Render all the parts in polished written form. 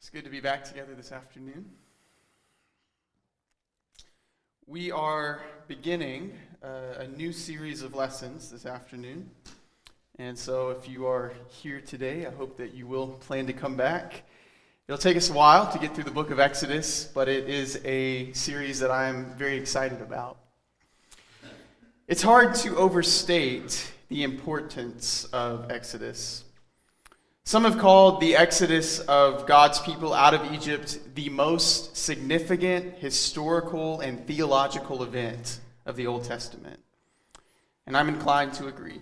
It's good to be back together this afternoon. We are beginning a new series of lessons this afternoon. And so if you are here today, I hope that you will plan to come back. It'll take us a while to get through the book of Exodus, but it is a series that I'm very excited about. It's hard to overstate the importance of Exodus. Some have called the exodus of God's people out of Egypt the most significant historical and theological event of the Old Testament. And I'm inclined to agree.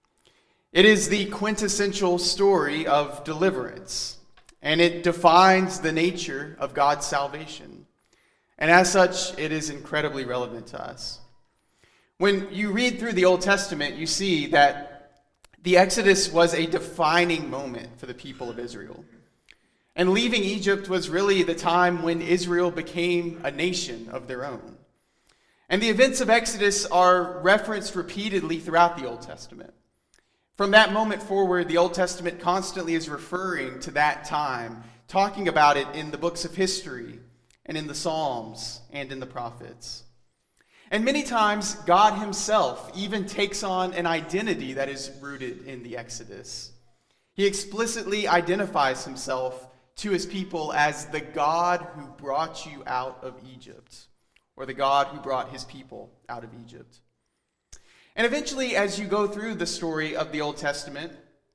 It is the quintessential story of deliverance, and it defines the nature of God's salvation. And as such, it is incredibly relevant to us. When you read through the Old Testament, you see that the Exodus was a defining moment for the people of Israel. And leaving Egypt was really the time when Israel became a nation of their own. And the events of Exodus are referenced repeatedly throughout the Old Testament. From that moment forward, the Old Testament constantly is referring to that time, talking about it in the books of history, and in the Psalms, and in the prophets. And many times, God himself even takes on an identity that is rooted in the Exodus. He explicitly identifies himself to his people as the God who brought you out of Egypt, or the God who brought his people out of Egypt. And eventually, as you go through the story of the Old Testament,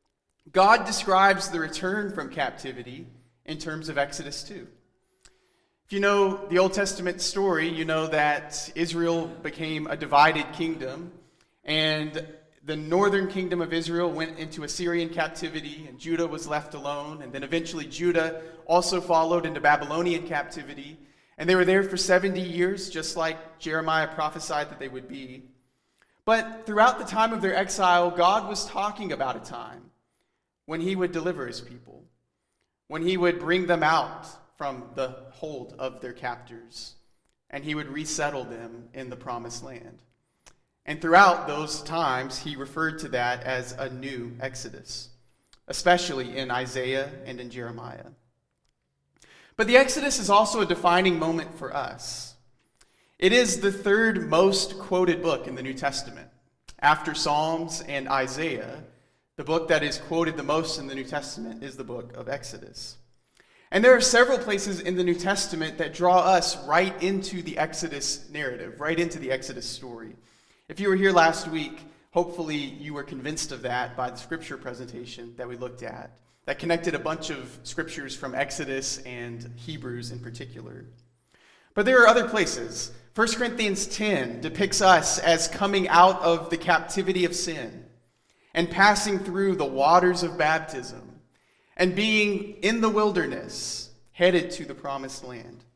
God describes the return from captivity in terms of Exodus 2. If you know the Old Testament story, you know that Israel became a divided kingdom, and the northern kingdom of Israel went into Assyrian captivity, and Judah was left alone, and then eventually Judah also followed into Babylonian captivity, and they were there for 70 years, just like Jeremiah prophesied that they would be. But throughout the time of their exile, God was talking about a time when he would deliver his people, when he would bring them out from the hold of their captors, and he would resettle them in the promised land. And throughout those times, he referred to that as a new Exodus, especially in Isaiah and in Jeremiah. But the Exodus is also a defining moment for us. It is the third most quoted book in the New Testament. After Psalms and Isaiah, the book that is quoted the most in the New Testament is the book of Exodus. And there are several places in the New Testament that draw us right into the Exodus narrative, right into the Exodus story. If you were here last week, hopefully you were convinced of that by the scripture presentation that we looked at, that connected a bunch of scriptures from Exodus and Hebrews in particular. But there are other places. 1 Corinthians 10 depicts us as coming out of the captivity of sin and passing through the waters of baptism, and being in the wilderness, headed to the promised land.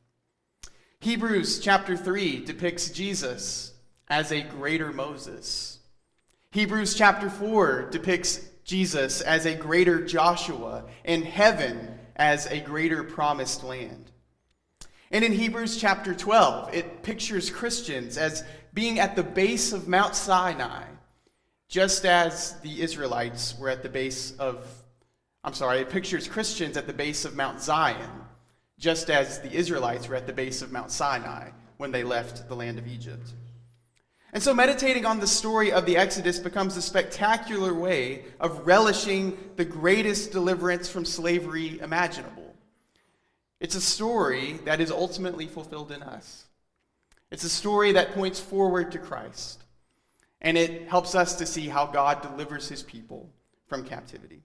Hebrews chapter 3 depicts Jesus as a greater Moses. Hebrews chapter 4 depicts Jesus as a greater Joshua, and heaven as a greater promised land. And in Hebrews chapter 12, it pictures Christians as being at the base of Mount Sinai, just as the Israelites were at the base of it pictures Christians at the base of Mount Zion, just as the Israelites were at the base of Mount Sinai when they left the land of Egypt. And so meditating on the story of the Exodus becomes a spectacular way of relishing the greatest deliverance from slavery imaginable. It's a story that is ultimately fulfilled in us. It's a story that points forward to Christ, and it helps us to see how God delivers his people from captivity.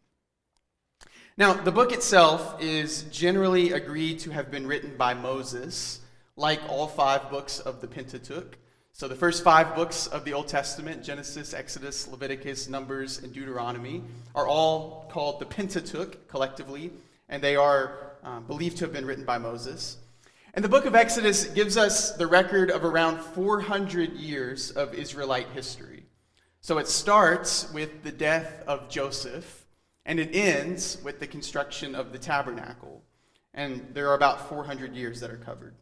Now, the book itself is generally agreed to have been written by Moses, like all 5 books of the Pentateuch. So the first 5 books of the Old Testament, Genesis, Exodus, Leviticus, Numbers, and Deuteronomy, are all called the Pentateuch collectively, and they are believed to have been written by Moses. And the book of Exodus gives us the record of around 400 years of Israelite history. So it starts with the death of Joseph, and it ends with the construction of the tabernacle. And there are about 400 years that are covered.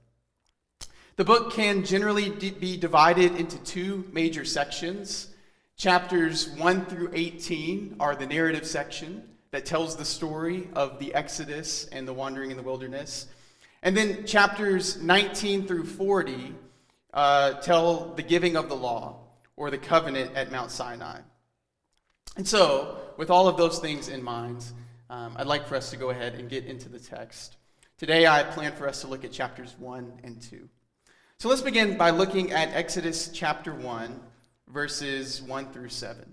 The book can generally be divided into 2 major sections. Chapters 1 through 18 are the narrative section. that tells the story of the Exodus and the wandering in the wilderness. And then chapters 19 through 40 tell the giving of the law, or the covenant at Mount Sinai. And so, with all of those things in mind, I'd like for us to go ahead and get into the text. Today I plan for us to look at chapters 1 and 2. So let's begin by looking at Exodus chapter 1, verses 1 through 7.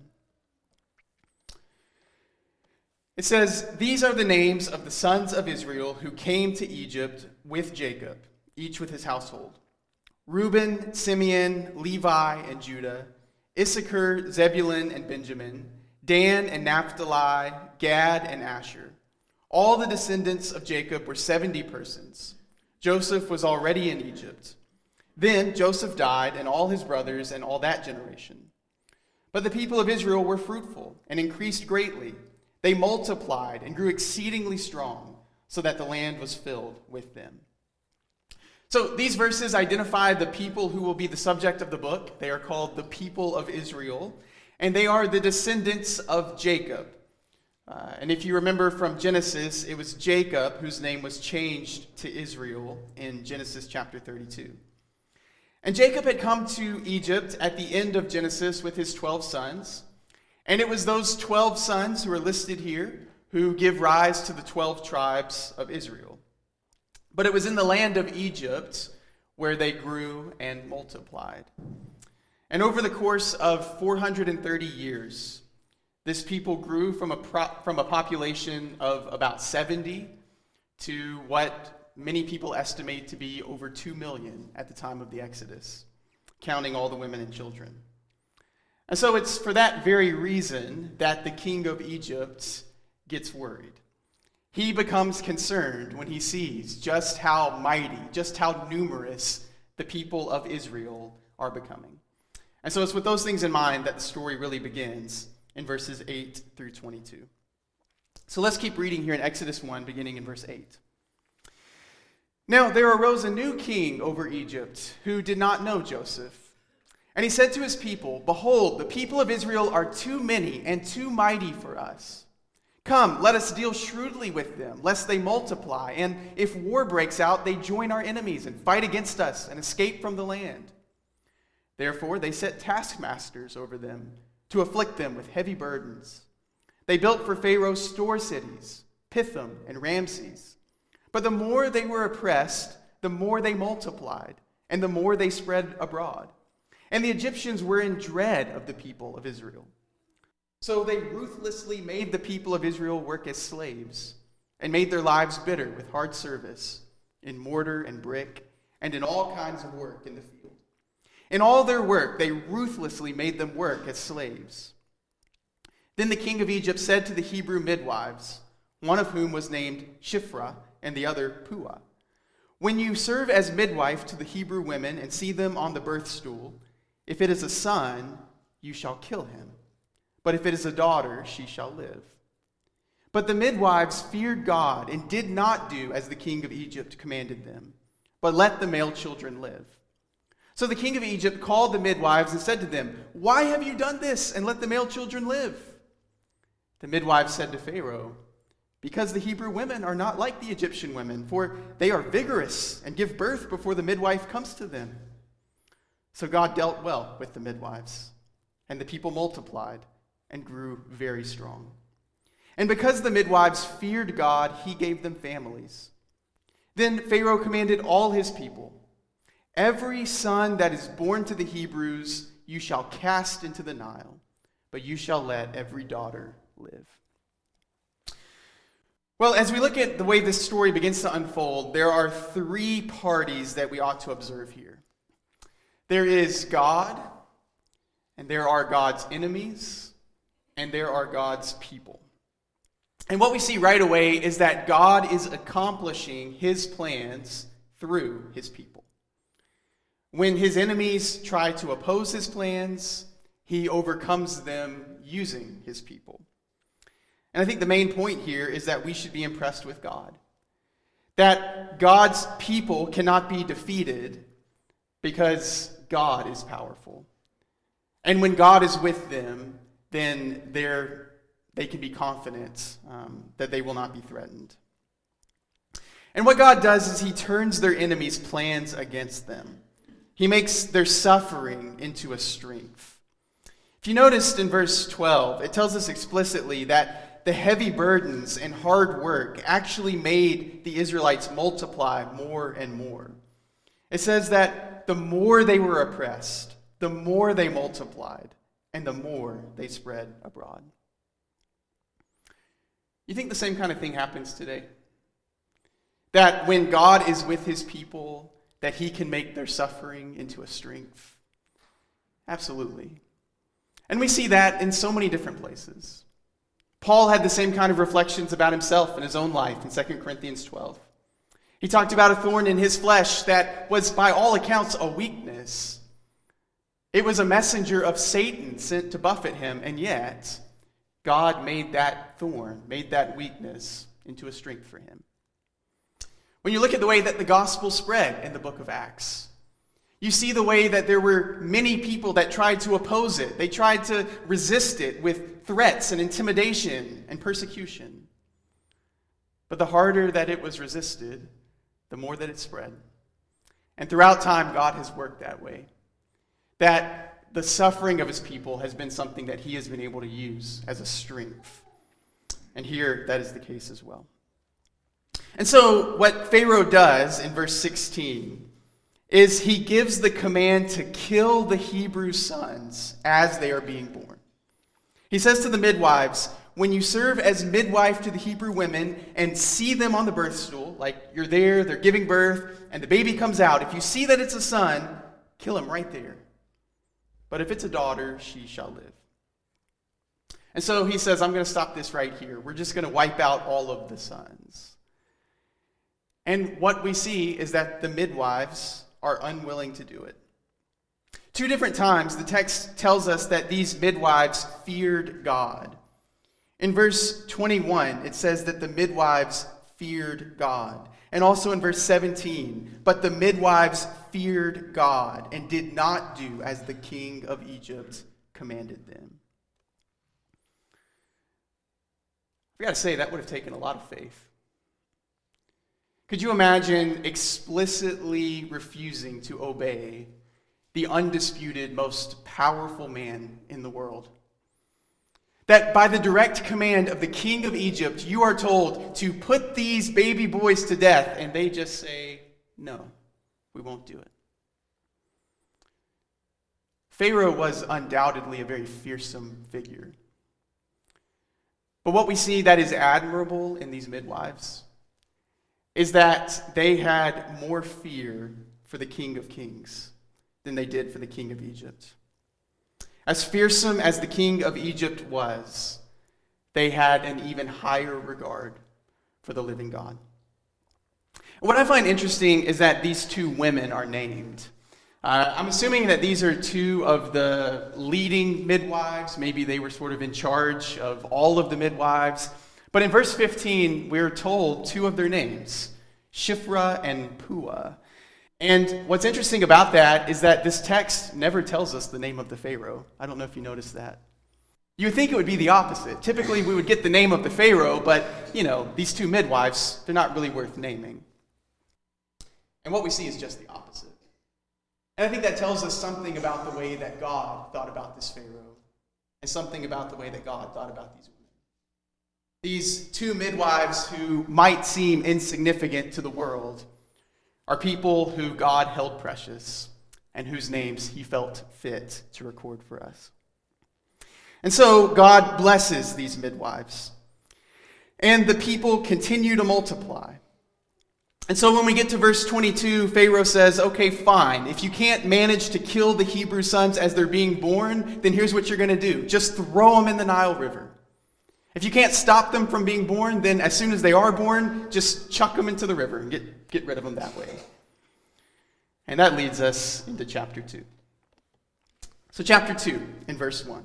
It says, "These are the names of the sons of Israel who came to Egypt with Jacob, each with his household: Reuben, Simeon, Levi, and Judah, Issachar, Zebulun, and Benjamin, Dan and Naphtali, Gad, and Asher. All the descendants of Jacob were 70 persons. Joseph was already in Egypt. Then Joseph died, and all his brothers, and all that generation. But the people of Israel were fruitful and increased greatly. They multiplied and grew exceedingly strong, so that the land was filled with them." So these verses identify the people who will be the subject of the book. They are called the people of Israel, and they are the descendants of Jacob. And if you remember from Genesis, it was Jacob whose name was changed to Israel in Genesis chapter 32. And Jacob had come to Egypt at the end of Genesis with his 12 sons. And it was those 12 sons who are listed here who give rise to the 12 tribes of Israel. But it was in the land of Egypt where they grew and multiplied. And over the course of 430 years, this people grew from a population of about 70 to what many people estimate to be over 2 million at the time of the Exodus, counting all the women and children. And so it's for that very reason that the king of Egypt gets worried. He becomes concerned when he sees just how mighty, just how numerous the people of Israel are becoming. And so it's with those things in mind that the story really begins in verses 8 through 22. So let's keep reading here in Exodus 1, beginning in verse 8. "Now there arose a new king over Egypt who did not know Joseph. And he said to his people, 'Behold, the people of Israel are too many and too mighty for us. Come, let us deal shrewdly with them, lest they multiply. And if war breaks out, they join our enemies and fight against us and escape from the land.' Therefore they set taskmasters over them to afflict them with heavy burdens. They built for Pharaoh store cities, Pithom and Ramses. But the more they were oppressed, the more they multiplied, and the more they spread abroad. And the Egyptians were in dread of the people of Israel. So they ruthlessly made the people of Israel work as slaves, and made their lives bitter with hard service, in mortar and brick, and in all kinds of work in the field. In all their work, they ruthlessly made them work as slaves. Then the king of Egypt said to the Hebrew midwives, one of whom was named Shiphrah, and the other Puah, 'When you serve as midwife to the Hebrew women and see them on the birth stool, if it is a son, you shall kill him. But if it is a daughter, she shall live.' But the midwives feared God and did not do as the king of Egypt commanded them, but let the male children live. So the king of Egypt called the midwives and said to them, 'Why have you done this and let the male children live?' The midwives said to Pharaoh, 'Because the Hebrew women are not like the Egyptian women, for they are vigorous and give birth before the midwife comes to them.' So God dealt well with the midwives, and the people multiplied and grew very strong. And because the midwives feared God, he gave them families. Then Pharaoh commanded all his people, 'Every son that is born to the Hebrews you shall cast into the Nile, but you shall let every daughter live.'" Well, as we look at the way this story begins to unfold, there are three parties that we ought to observe here. There is God, and there are God's enemies, and there are God's people. And what we see right away is that God is accomplishing his plans through his people. When his enemies try to oppose his plans, he overcomes them using his people. And I think the main point here is that we should be impressed with God. That God's people cannot be defeated because God is powerful. And when God is with them, then they can be confident that they will not be threatened. And what God does is he turns their enemies' plans against them. He makes their suffering into a strength. If you noticed in verse 12, it tells us explicitly that the heavy burdens and hard work actually made the Israelites multiply more and more. It says that the more they were oppressed, the more they multiplied, and the more they spread abroad. You think the same kind of thing happens today? That when God is with his people, that he can make their suffering into a strength? Absolutely. And we see that in so many different places. Paul had the same kind of reflections about himself in his own life in 2 Corinthians 12. He talked about a thorn in his flesh that was, by all accounts, a weakness. It was a messenger of Satan sent to buffet him, and yet God made that thorn, made that weakness into a strength for him. When you look at the way that the gospel spread in the book of Acts, you see the way that there were many people that tried to oppose it. They tried to resist it with threats and intimidation and persecution. But the harder that it was resisted, the more that it spread. And throughout time, God has worked that way. That the suffering of his people has been something that he has been able to use as a strength. And here, that is the case as well. And so what Pharaoh does in verse 16 is he gives the command to kill the Hebrew sons as they are being born. He says to the midwives, when you serve as midwife to the Hebrew women and see them on the birth stool, like you're there, they're giving birth, and the baby comes out, if you see that it's a son, kill him right there. But if it's a daughter, she shall live. And so he says, I'm going to stop this right here. We're just going to wipe out all of the sons. And what we see is that the midwives are unwilling to do it. 2 different times, the text tells us that these midwives feared God. In verse 21, it says that the midwives feared God. And also in verse 17, but the midwives feared God and did not do as the king of Egypt commanded them. I got to say, that would have taken a lot of faith. Could you imagine explicitly refusing to obey the undisputed, most powerful man in the world? That by the direct command of the king of Egypt, you are told to put these baby boys to death, and they just say, no, we won't do it. Pharaoh was undoubtedly a very fearsome figure. But what we see that is admirable in these midwives is that they had more fear for the King of Kings than they did for the king of Egypt. As fearsome as the king of Egypt was, they had an even higher regard for the living God. What I find interesting is that these 2 women are named. I'm assuming that these are 2 of the leading midwives. Maybe they were sort of in charge of all of the midwives. But in verse 15, we're told 2 of their names, Shiphrah and Puah. And what's interesting about that is that this text never tells us the name of the Pharaoh. I don't know if you noticed that. You would think it would be the opposite. Typically, we would get the name of the Pharaoh, but, these 2 midwives, they're not really worth naming. And what we see is just the opposite. And I think that tells us something about the way that God thought about this Pharaoh, and something about the way that God thought about these women. These 2 midwives who might seem insignificant to the world are people who God held precious and whose names he felt fit to record for us. And so God blesses these midwives, and the people continue to multiply. And so when we get to verse 22, Pharaoh says, okay, fine. If you can't manage to kill the Hebrew sons as they're being born, then here's what you're going to do. Just throw them in the Nile River. If you can't stop them from being born, then as soon as they are born, just chuck them into the river and get rid of them that way. And that leads us into chapter 2. So chapter 2, in verse 1.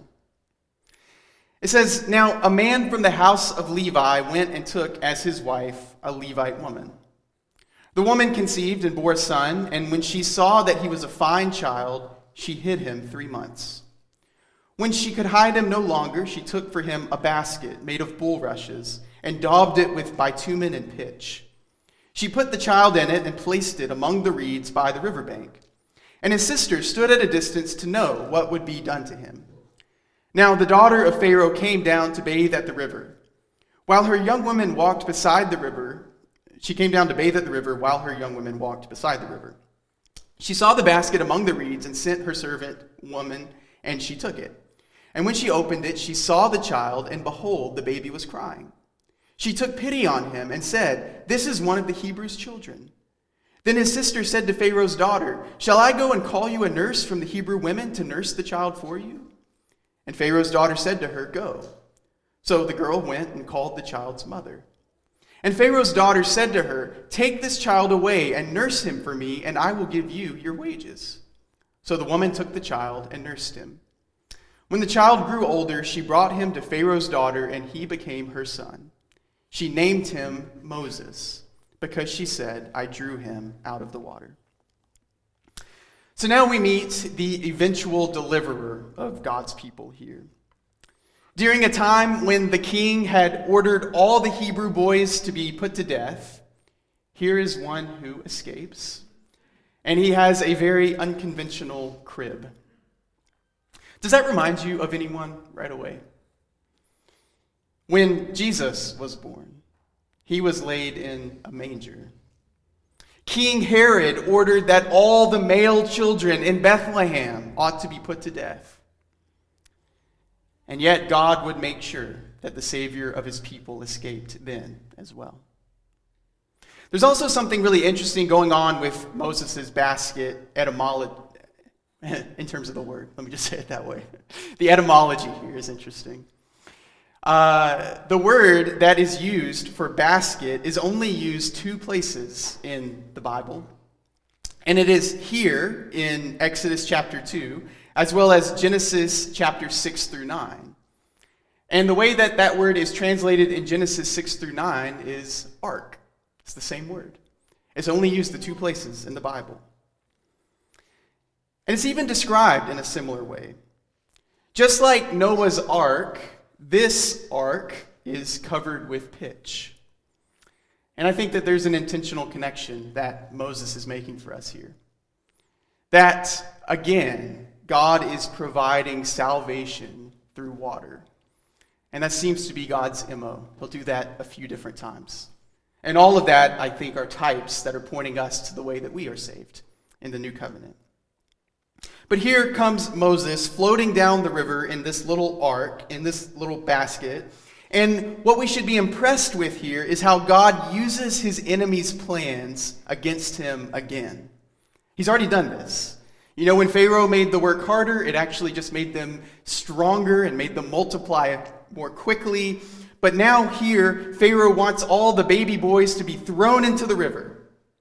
It says, now a man from the house of Levi went and took as his wife a Levite woman. The woman conceived and bore a son, and when she saw that he was a fine child, she hid him 3 months. When she could hide him no longer, she took for him a basket made of bulrushes and daubed it with bitumen and pitch. She put the child in it and placed it among the reeds by the riverbank. And his sister stood at a distance to know what would be done to him. Now the daughter of Pharaoh came down to bathe at the river. While her young women walked beside the river, she came down to bathe at the river while her young women walked beside the river. She saw the basket among the reeds and sent her servant woman, and she took it. And when she opened it, she saw the child, and behold, the baby was crying. She took pity on him and said, "This is one of the Hebrews' children." Then his sister said to Pharaoh's daughter, "Shall I go and call you a nurse from the Hebrew women to nurse the child for you?" And Pharaoh's daughter said to her, "Go." So the girl went and called the child's mother. And Pharaoh's daughter said to her, "Take this child away and nurse him for me, and I will give you your wages." So the woman took the child and nursed him. When the child grew older, she brought him to Pharaoh's daughter, and he became her son. She named him Moses, because she said, "I drew him out of the water." So now we meet the eventual deliverer of God's people here. During a time when the king had ordered all the Hebrew boys to be put to death, here is one who escapes. And he has a very unconventional crib. Does that remind you of anyone right away? When Jesus was born, he was laid in a manger. King Herod ordered that all the male children in Bethlehem ought to be put to death. And yet God would make sure that the Savior of his people escaped then as well. There's also something really interesting going on with Moses' basket etymology, in terms of the word. Let me just say it that way. The etymology here is interesting. The word that is used for basket is only used 2 places in the Bible. And it is here in Exodus chapter 2, as well as Genesis chapter 6 through 9. And the way that that word is translated in Genesis 6 through 9 is ark. It's the same word. It's only used the 2 places in the Bible. And it's even described in a similar way. Just like Noah's ark, this ark is covered with pitch. And I think that there's an intentional connection that Moses is making for us here. That, again, God is providing salvation through water. And that seems to be God's MO. He'll do that a few different times. And all of that, I think, are types that are pointing us to the way that we are saved in the new covenant. But here comes Moses floating down the river in this little ark, in this little basket. And what we should be impressed with here is how God uses his enemies' plans against him again. He's already done this. You know, when Pharaoh made the work harder, it actually just made them stronger and made them multiply more quickly. But now here, Pharaoh wants all the baby boys to be thrown into the river.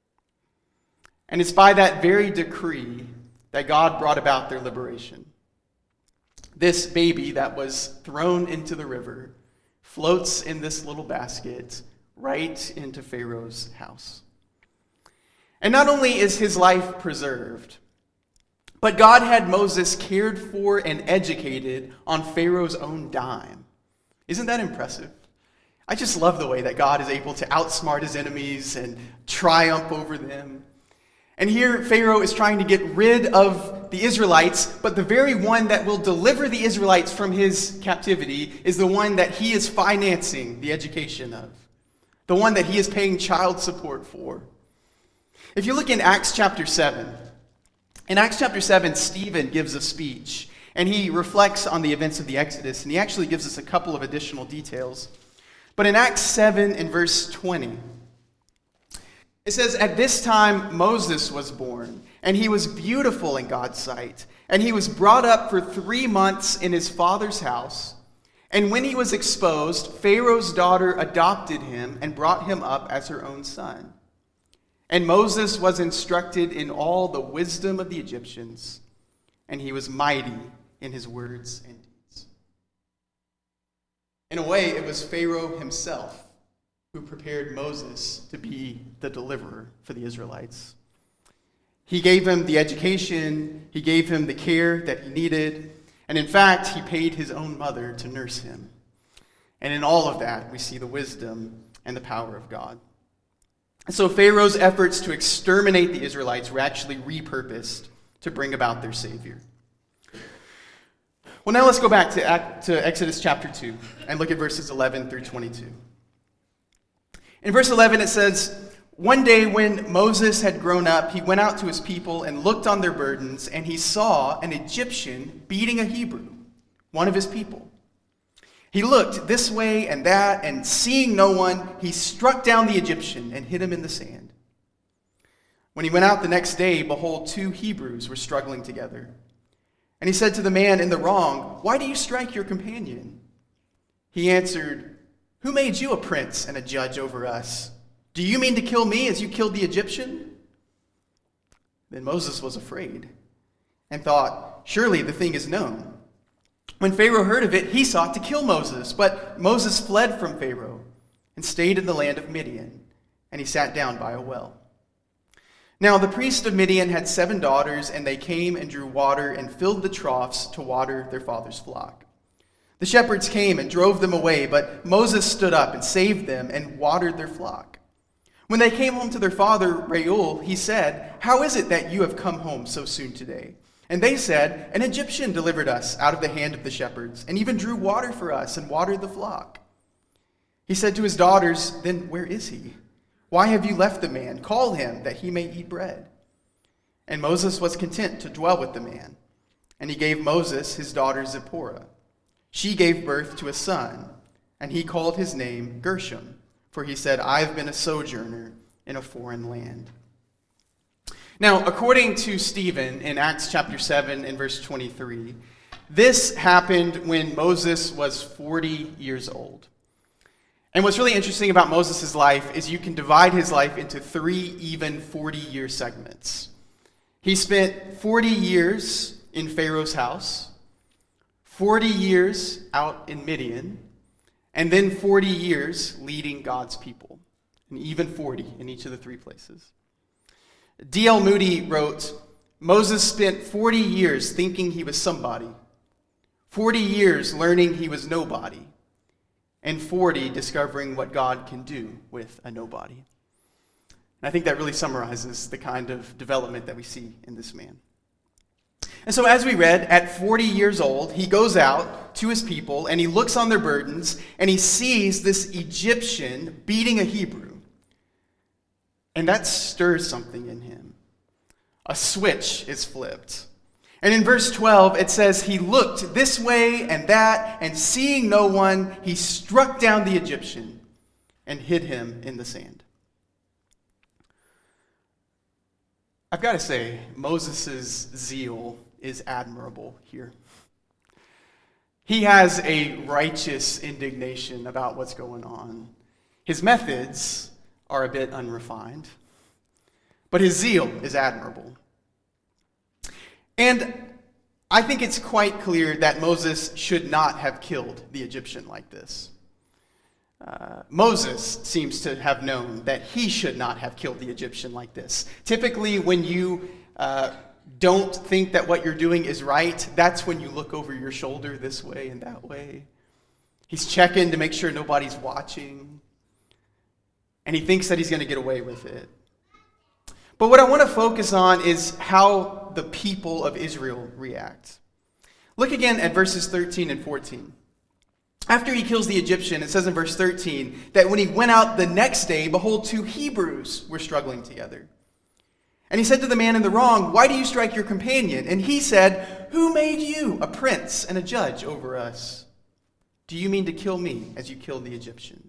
And it's by that very decree that God brought about their liberation. This baby that was thrown into the river floats in this little basket right into Pharaoh's house. And not only is his life preserved, but God had Moses cared for and educated on Pharaoh's own dime. Isn't that impressive? I just love the way that God is able to outsmart his enemies and triumph over them. And here Pharaoh is trying to get rid of the Israelites, but the very one that will deliver the Israelites from his captivity is the one that he is financing the education of, the one that he is paying child support for. If you look in Acts chapter 7, in Acts chapter 7, Stephen gives a speech, and he reflects on the events of the Exodus, and he actually gives us a couple of additional details. But in Acts 7 and verse 20, it says, "At this time Moses was born, and he was beautiful in God's sight, and he was brought up for 3 months in his father's house. And when he was exposed, Pharaoh's daughter adopted him and brought him up as her own son. And Moses was instructed in all the wisdom of the Egyptians, and he was mighty in his words and deeds." In a way, it was Pharaoh himself who prepared Moses to be the deliverer for the Israelites. He gave him the education, he gave him the care that he needed, And in fact, he paid his own mother to nurse him. And in all of that, we see the wisdom and the power of God. And so Pharaoh's efforts to exterminate the Israelites were actually repurposed to bring about their Savior. Well, now let's go back to Exodus chapter 2 and look at verses 11 through 22. In verse 11 it says, "One day when Moses had grown up, he went out to his people and looked on their burdens, and he saw an Egyptian beating a Hebrew, one of his people. He looked this way and that, and seeing no one, he struck down the Egyptian and hid him in the sand. When he went out the next day, behold, 2 Hebrews were struggling together. And he said to the man in the wrong, 'Why do you strike your companion?' He answered, 'Who made you a prince and a judge over us? Do you mean to kill me as you killed the Egyptian?' Then Moses was afraid and thought, 'Surely the thing is known.' When Pharaoh heard of it, he sought to kill Moses. But Moses fled from Pharaoh and stayed in the land of Midian, and he sat down by a well. Now the priest of Midian had 7 daughters, and they came and drew water and filled the troughs to water their father's flock. The shepherds came and drove them away, but Moses stood up and saved them and watered their flock. When they came home to their father Reuel, he said, 'How is it that you have come home so soon today?' And they said, 'An Egyptian delivered us out of the hand of the shepherds, and even drew water for us and watered the flock.' He said to his daughters, 'Then where is he? Why have you left the man? Call him, that he may eat bread.' And Moses was content to dwell with the man. And he gave Moses his daughter Zipporah. She gave birth to a son, and he called his name Gershom, for he said, 'I have been a sojourner in a foreign land.'" Now, according to Stephen in Acts chapter 7 and verse 23, this happened when Moses was 40 years old. And what's really interesting about Moses' life is you can divide his life into 3 even 40-year segments. He spent 40 years in Pharaoh's house, 40 years out in Midian, and then 40 years leading God's people, and even 40 in each of the 3 places. D.L. Moody wrote, "Moses spent 40 years thinking he was somebody, 40 years learning he was nobody, and 40 discovering what God can do with a nobody." And I think that really summarizes the kind of development that we see in this man. And so as we read, at 40 years old, he goes out to his people, and he looks on their burdens, and he sees this Egyptian beating a Hebrew. And that stirs something in him. A switch is flipped. And in verse 12, it says, "He looked this way and that, and seeing no one, he struck down the Egyptian and hid him in the sand." I've got to say, Moses' zeal is admirable here. He has a righteous indignation about what's going on. His methods are a bit unrefined, but his zeal is admirable. And I think it's quite clear that Moses should not have killed the Egyptian like this. Moses seems to have known that he should not have killed the Egyptian like this. Typically, when you don't think that what you're doing is right, that's when you look over your shoulder this way and that way. He's checking to make sure nobody's watching. And he thinks that he's going to get away with it. But what I want to focus on is how the people of Israel react. Look again at verses 13 and 14. After he kills the Egyptian, it says in verse 13 that when he went out the next day, behold, 2 Hebrews were struggling together. And he said to the man in the wrong, "Why do you strike your companion?" And he said, "Who made you a prince and a judge over us? Do you mean to kill me as you killed the Egyptian?"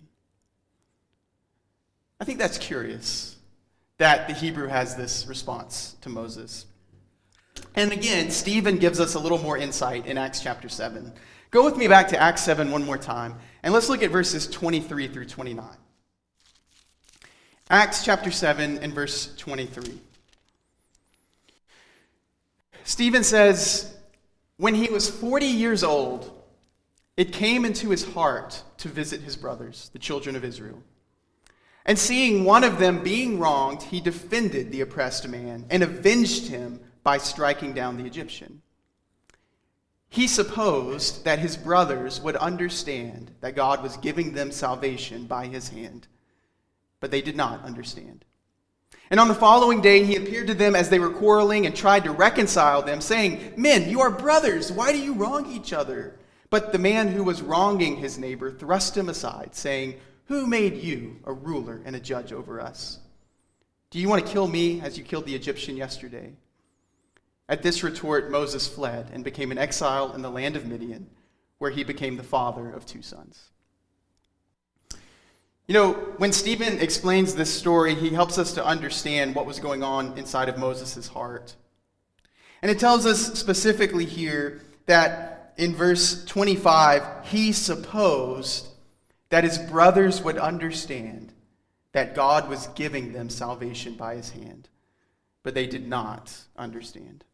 I think that's curious that the Hebrew has this response to Moses. And again, Stephen gives us a little more insight in Acts chapter 7. Go with me back to Acts 7 one more time, and let's look at verses 23 through 29. Acts chapter 7 and verse 23. Stephen says, "When he was 40 years old, it came into his heart to visit his brothers, the children of Israel. And seeing one of them being wronged, he defended the oppressed man and avenged him by striking down the Egyptian. He supposed that his brothers would understand that God was giving them salvation by his hand, but they did not understand. And on the following day, he appeared to them as they were quarreling and tried to reconcile them, saying, "Men, you are brothers. Why do you wrong each other?" But the man who was wronging his neighbor thrust him aside, saying, "Who made you a ruler and a judge over us? Do you want to kill me as you killed the Egyptian yesterday?" At this retort, Moses fled and became an exile in the land of Midian, where he became the father of 2 sons. You know, when Stephen explains this story, he helps us to understand what was going on inside of Moses' heart. And it tells us specifically here that in verse 25, he supposed that his brothers would understand that God was giving them salvation by his hand, but they did not understand.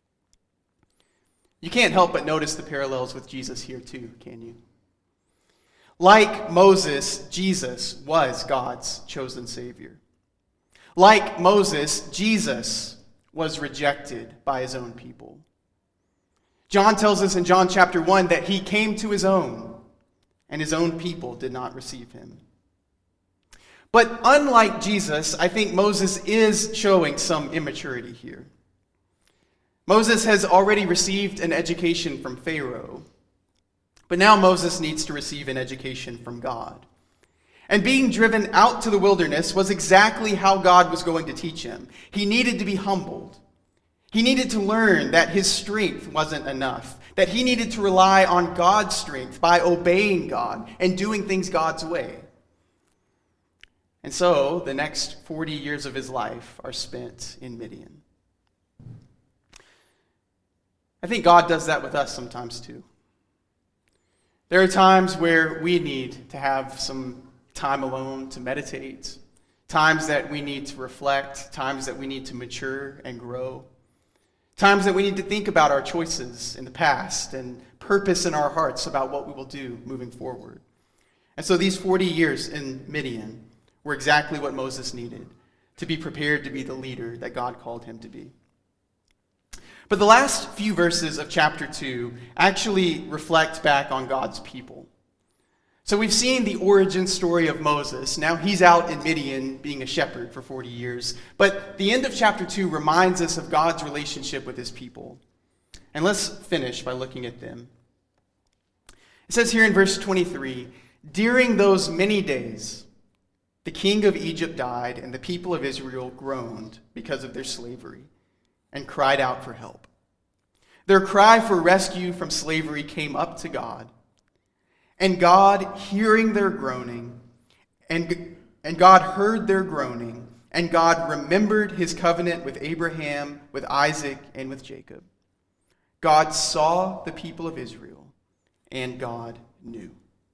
You can't help but notice the parallels with Jesus here too, can you? Like Moses, Jesus was God's chosen Savior. Like Moses, Jesus was rejected by his own people. John tells us in John chapter 1 that he came to his own, and his own people did not receive him. But unlike Jesus, I think Moses is showing some immaturity here. Moses has already received an education from Pharaoh, but now Moses needs to receive an education from God. And being driven out to the wilderness was exactly how God was going to teach him. He needed to be humbled. He needed to learn that his strength wasn't enough, that he needed to rely on God's strength by obeying God and doing things God's way. And so the next 40 years of his life are spent in Midian. I think God does that with us sometimes too. There are times where we need to have some time alone to meditate, times that we need to reflect, times that we need to mature and grow, times that we need to think about our choices in the past and purpose in our hearts about what we will do moving forward. And so these 40 years in Midian were exactly what Moses needed to be prepared to be the leader that God called him to be. But the last few verses of chapter 2 actually reflect back on God's people. So we've seen the origin story of Moses. Now he's out in Midian being a shepherd for 40 years. But the end of chapter 2 reminds us of God's relationship with his people. And let's finish by looking at them. It says here in verse 23, "During those many days, the king of Egypt died, and the people of Israel groaned because of their slavery and cried out for help. Their cry for rescue from slavery came up to God. And God, hearing their groaning, and God heard their groaning, and God remembered his covenant with Abraham, with Isaac, and with Jacob. God saw the people of Israel, and God knew."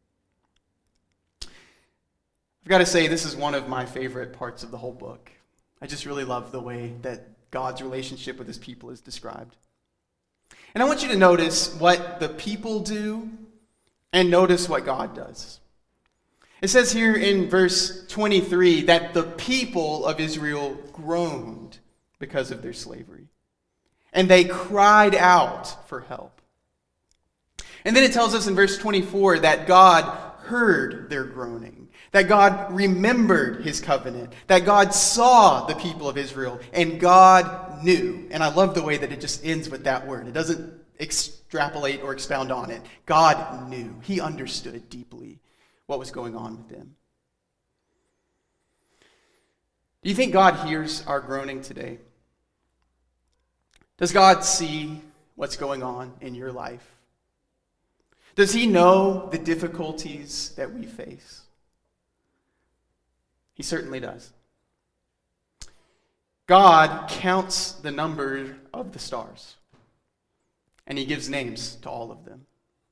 I've got to say, this is one of my favorite parts of the whole book. I just really love the way that God's relationship with his people is described. And I want you to notice what the people do and notice what God does. It says here in verse 23 that the people of Israel groaned because of their slavery. And they cried out for help. And then it tells us in verse 24 that God heard their groaning, that God remembered his covenant, that God saw the people of Israel, and God knew. And I love the way that it just ends with that word. It doesn't extrapolate or expound on it. God knew. He understood deeply what was going on with them. Do you think God hears our groaning today? Does God see what's going on in your life? Does he know the difficulties that we face? He certainly does. God counts the number of the stars, and he gives names to all of them.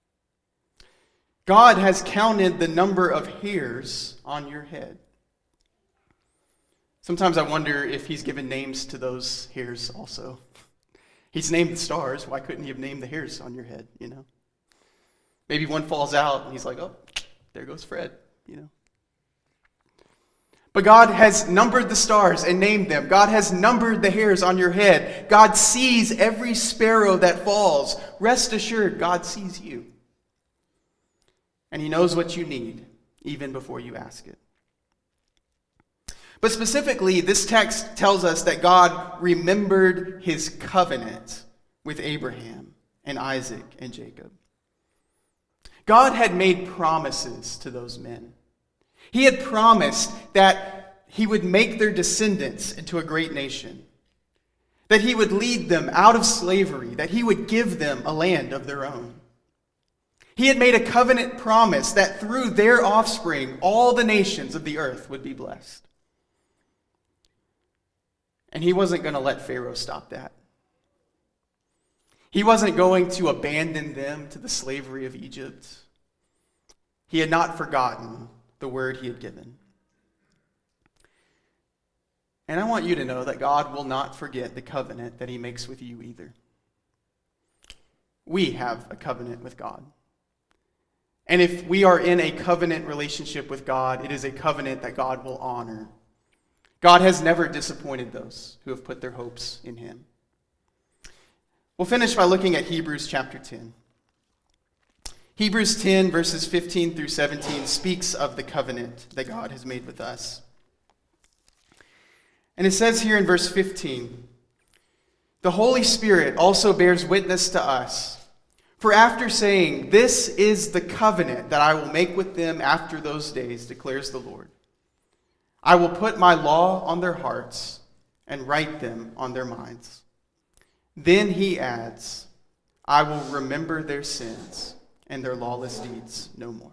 God has counted the number of hairs on your head. Sometimes I wonder if he's given names to those hairs also. He's named the stars. Why couldn't he have named the hairs on your head, you know? Maybe one falls out, and he's like, oh, there goes Fred, you know. But God has numbered the stars and named them. God has numbered the hairs on your head. God sees every sparrow that falls. Rest assured, God sees you. And he knows what you need, even before you ask it. But specifically, this text tells us that God remembered his covenant with Abraham and Isaac and Jacob. God had made promises to those men. He had promised that he would make their descendants into a great nation, that he would lead them out of slavery, that he would give them a land of their own. He had made a covenant promise that through their offspring, all the nations of the earth would be blessed. And he wasn't going to let Pharaoh stop that. He wasn't going to abandon them to the slavery of Egypt. He had not forgotten the word he had given. And I want you to know that God will not forget the covenant that he makes with you either. We have a covenant with God. And if we are in a covenant relationship with God, it is a covenant that God will honor. God has never disappointed those who have put their hopes in him. We'll finish by looking at Hebrews chapter 10. Hebrews 10, verses 15 through 17, speaks of the covenant that God has made with us. And it says here in verse 15, "The Holy Spirit also bears witness to us. For after saying, 'This is the covenant that I will make with them after those days,' declares the Lord, 'I will put my law on their hearts and write them on their minds.' Then he adds, 'I will remember their sins and their lawless deeds no more.'"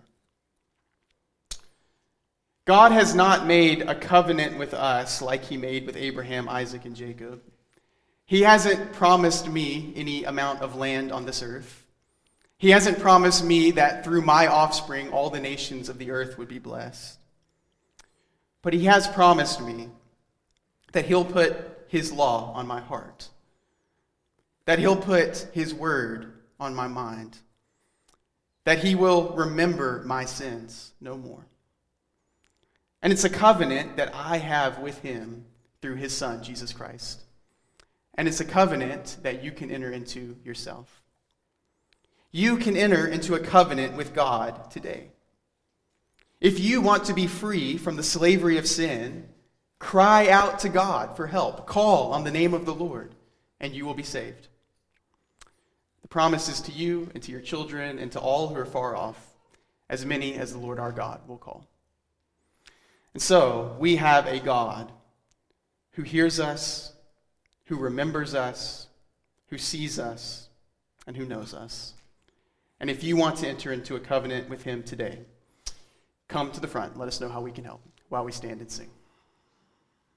God has not made a covenant with us like he made with Abraham, Isaac, and Jacob. He hasn't promised me any amount of land on this earth. He hasn't promised me that through my offspring all the nations of the earth would be blessed. But he has promised me that he'll put his law on my heart, that he'll put his word on my mind, that he will remember my sins no more. And it's a covenant that I have with him through his Son, Jesus Christ. And it's a covenant that you can enter into yourself. You can enter into a covenant with God today. If you want to be free from the slavery of sin, cry out to God for help. Call on the name of the Lord, and you will be saved. The promise is to you and to your children and to all who are far off, as many as the Lord our God will call. And so, we have a God who hears us, who remembers us, who sees us, and who knows us. And if you want to enter into a covenant with him today, come to the front. Let us know how we can help while we stand and sing.